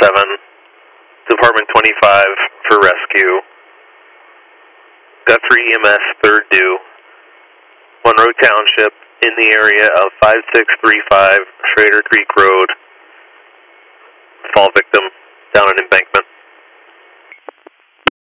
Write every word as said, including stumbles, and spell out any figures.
seven, Department twenty-five for rescue. Guthrie E M S, third due. Monroe Township, in the area of five six three five Schrader Creek Road. Fall victim down an embankment.